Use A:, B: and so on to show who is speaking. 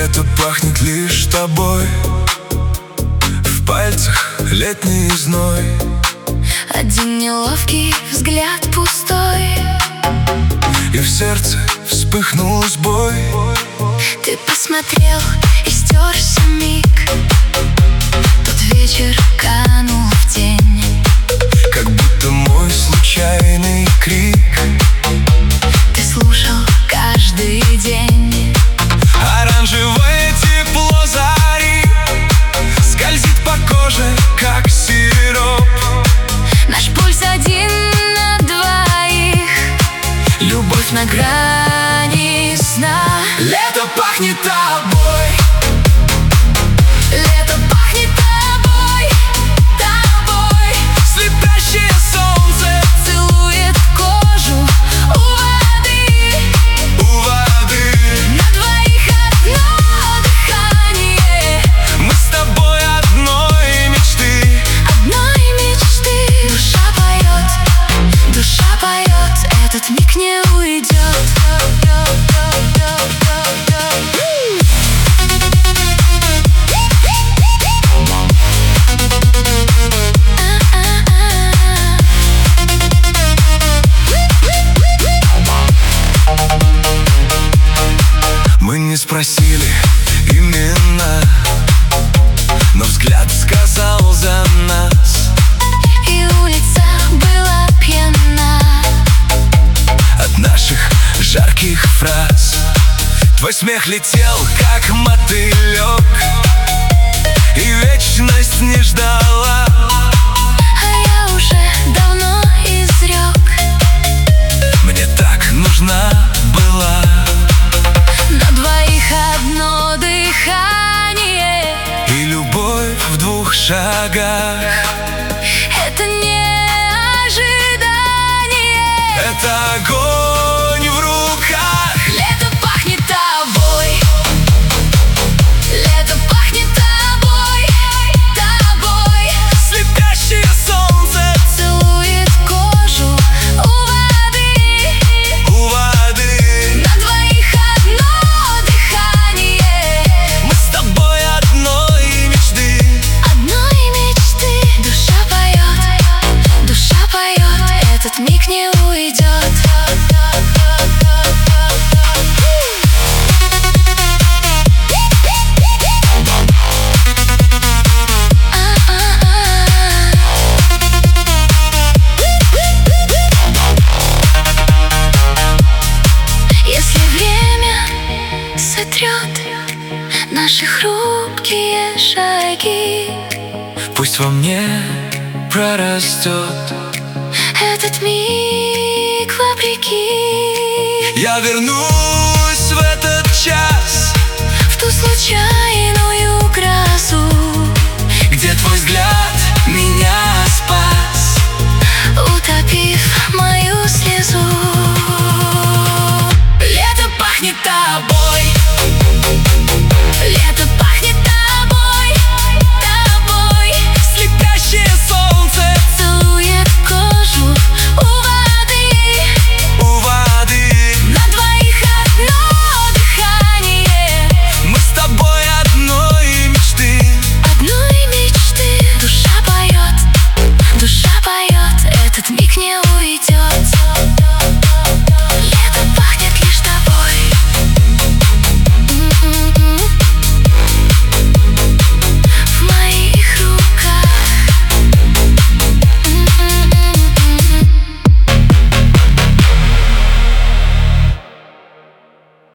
A: Лето пахнет лишь тобой, в пальцах летний зной.
B: Один неловкий взгляд пустой,
A: и в сердце вспыхнул сбой.
B: ты посмотрел и стерся миг. Тот вечер канул в тень,
A: как будто мой случайный крик
B: ты слушал каждый день.
A: Оранжевое тепло зари скользит по коже, как сироп.
B: Наш пульс один на двоих,
A: Любовь
B: на грани сна.
A: Лето пахнет тобой,
B: Лето пахнет тобой, тобой.
A: слепящее солнце
B: Целует кожу у воды,
A: у воды.
B: на двоих одно дыхание,
A: Мы с тобой одной мечты.
B: одной мечты. Душа поет, этот миг не уйдет.
A: Мы не спросили имена, но взгляд сказал за нас.
B: И улица была пьяна
A: От наших жарких фраз твой смех летел, как мотылек, и вечность не ждала.
B: а я уже давно изрек.
A: Мне так нужна была.
B: На двоих одно дыхание,
A: И любовь в двух шагах.
B: это не ожидание,
A: Это огонь в руках.
B: лето пахнет тобой, лето пахнет тобой, тобой.
A: Слепящее солнце
B: Целует кожу у воды,
A: у воды.
B: на двоих одно дыхание,
A: Мы с тобой одной мечты.
B: одной мечты. Душа поет, этот миг не уйдет. Если время сотрет наши хрупкие шаги,
A: Пусть во мне прорастет.
B: этот миг вопреки.
A: Я вернусь.